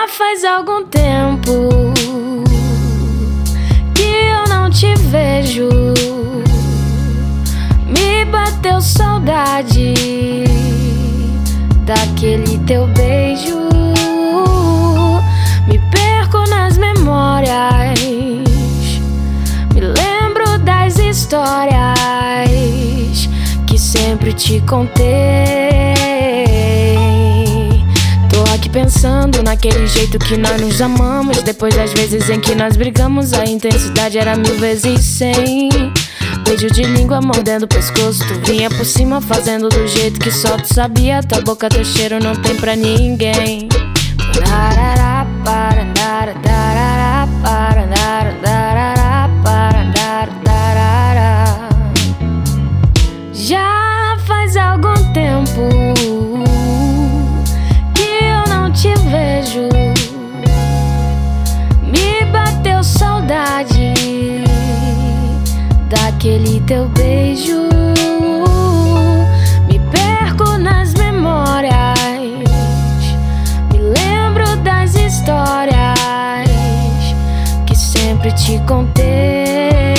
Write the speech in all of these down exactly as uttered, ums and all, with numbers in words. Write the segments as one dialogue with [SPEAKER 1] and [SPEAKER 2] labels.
[SPEAKER 1] Já faz algum tempo que eu não te vejo. Me bateu saudade daquele teu beijo. Me perco nas memórias, me lembro das histórias que sempre te contei. Tô aqui pensando naquele jeito que nós nos amamos. Depois das vezes em que nós brigamos, a intensidade era mil vezes cem. Beijo de língua mordendo o pescoço, tu vinha por cima fazendo do jeito que só tu sabia. Tua boca, teu cheiro não tem pra ninguém. Já faz algum tempo que eu não te vejo. Me bateu saudade daquele teu beijo. Me perco nas memórias, me lembro das histórias que sempre te contei.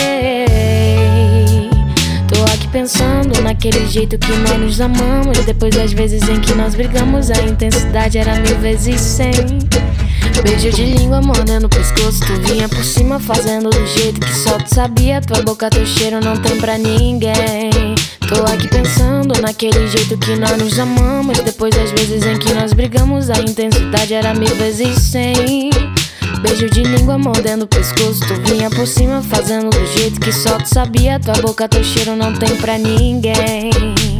[SPEAKER 1] Tô aqui pensando naquele jeito que nós nos amamos. Depois das vezes em que nós brigamos, a intensidade era mil vezes cem. Beijo de língua mordendo o pescoço, tu vinha por cima fazendo do jeito que só tu sabia. Tua boca, teu cheiro não tem pra ninguém. Tô aqui pensando naquele jeito que nós nos amamos. Depois das vezes em que nós brigamos, a intensidade era mil vezes cem. Beijo de língua mordendo o pescoço, tu vinha por cima fazendo do jeito que só tu sabia. Tua boca, teu cheiro não tem pra ninguém.